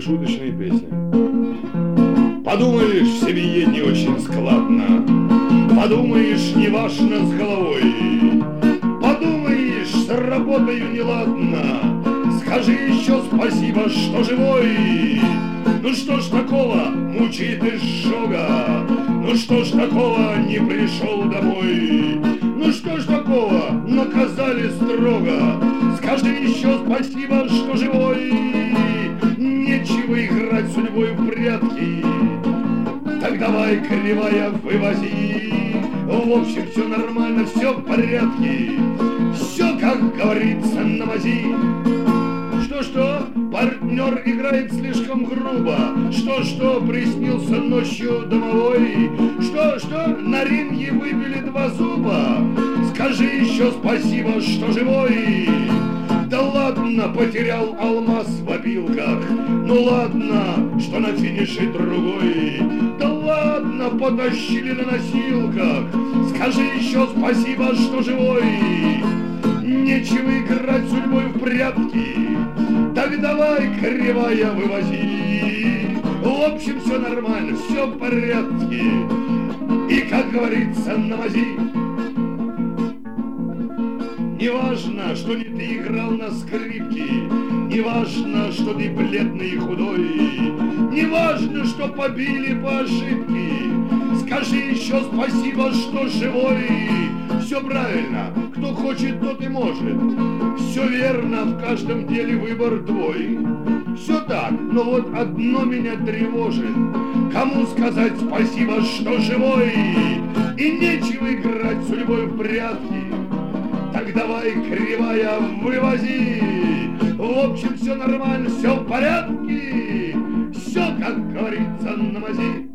шуточные песни. Подумаешь, в семье не очень складно, подумаешь, неважно с головой, подумаешь, с работою неладно, скажи еще спасибо, что живой. Ну что ж такого мучает изжога, ну что ж такого не пришел домой, ну что ж такого наказали строго, скажи еще спасибо, что живой. Нечего играть судьбой в прятки, так давай, кривая, вывози. В общем, все нормально, все в порядке, все, как говорится, на мази. Что, партнер играет слишком грубо, что, приснился ночью домовой, что, на ринге выбили 2 зуба, скажи еще спасибо, что живой. Да ладно, потерял алмаз в опилках, ну ладно, что на финише другой, да ладно, потащили на носилках, скажи еще спасибо, что живой. Нечего играть судьбой в прятки, так давай, кривая, вывози. В общем, все нормально, все в порядке, и, как говорится, на мази. Неважно, что не ты играл на скрипке, неважно, что ты бледный и худой, неважно, что побили по ошибке, скажи еще спасибо, что живой. Все правильно, кто хочет, тот и может, все верно, в каждом деле выбор твой. Все так, но вот одно меня тревожит, кому сказать спасибо, что живой, и нечего играть судьбой в прятки. Так давай, кривая, вывози. В общем, все нормально, все в порядке, все, как говорится, на мази.